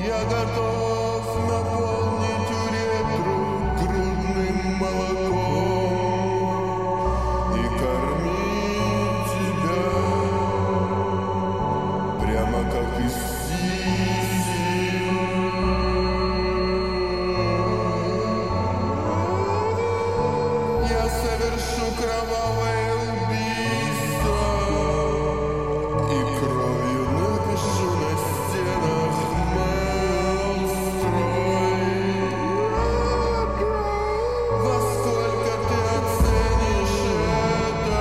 Я готов наполнить уретру грудным молоком и кормить тебя прямо как из сиси. Я совершу кровавое убийство и кровью напишу на стенах монстрой. Во сколько ты оценишь это,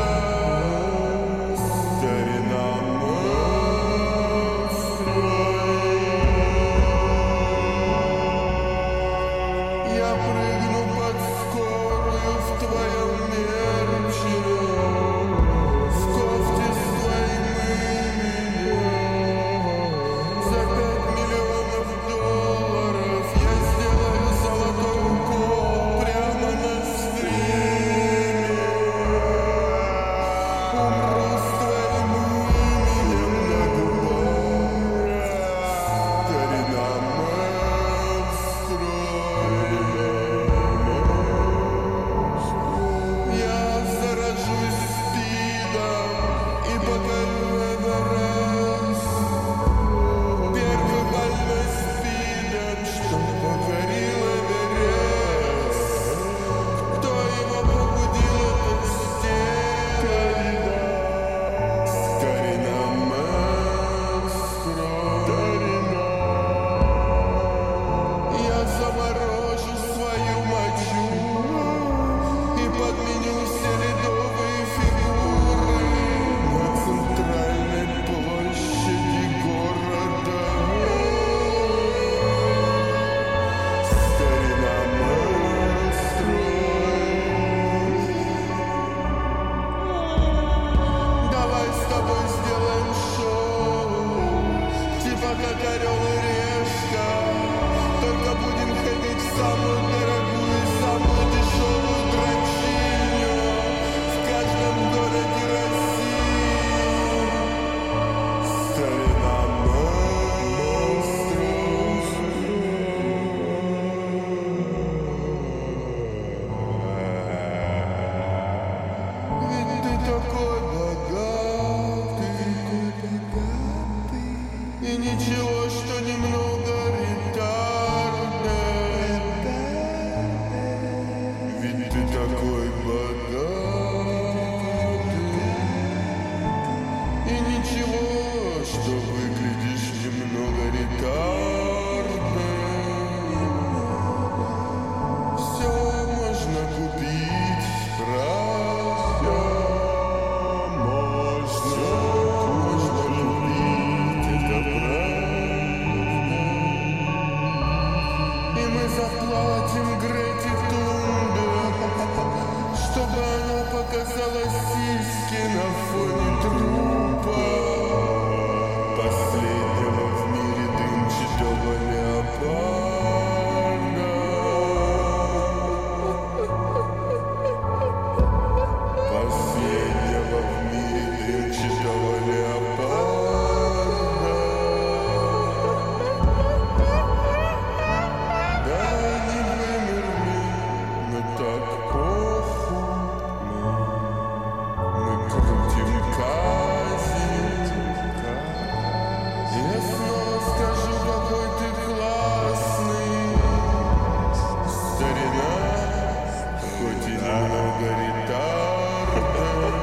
старина монстрой? Я прыгну под скорую в твоем мерче, в кофте с твоим именем. За 5 миллионов долларов я сделаю золотой укол прямо на стриме. Умру с твоим именем на губах, старина монстрой. Я заражусь спидом и покорю Эверест. Первый больной спидом, что покорил Эверест. Кто его побудил, это старина монстрой. Я заморожу свою мочу и подменю все ледовые фигуры на центральной площади города. Старина монстрой. Давай с тобой сделаем шоу, типа как орел и решка. Только будем ходить в самую дорогую и самую дешевую дрочильню в каждом городе России. Старина монстрой. Ведь ты такой богатый, и ничего, что немного ретардный. Ведь ты такой богатый, и ничего, что выглядишь немного ретардный. Все можно купить, правда? Можно купить, это правда. И мы заплатим Грете Тунберг, чтобы она показала сиськи на фоне трупа последнего в мире дымчатого леопарда. Последнего в мире дымчатого леопарда. Да, они вымерли, но так похуй. Мы крутим казнь. Я снова скажу, какой ты классный, старина, хоть и немного ретардный.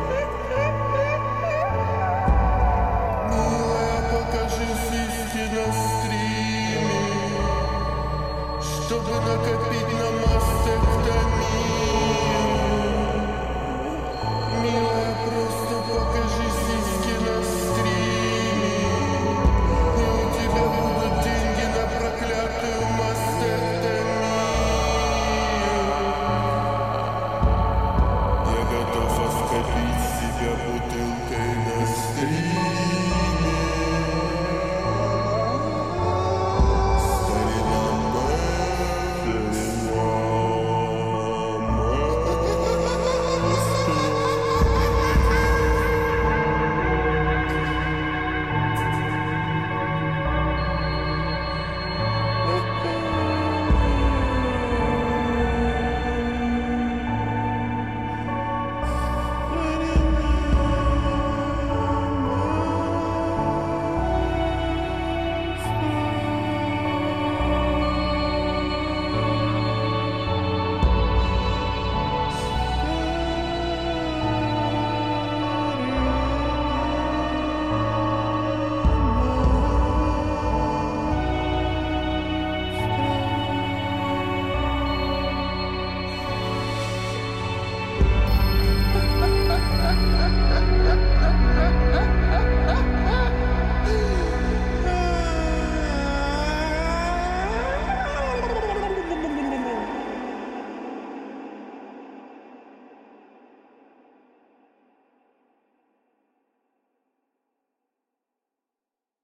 Милая, покажи сиськи на стриме, чтобы накопить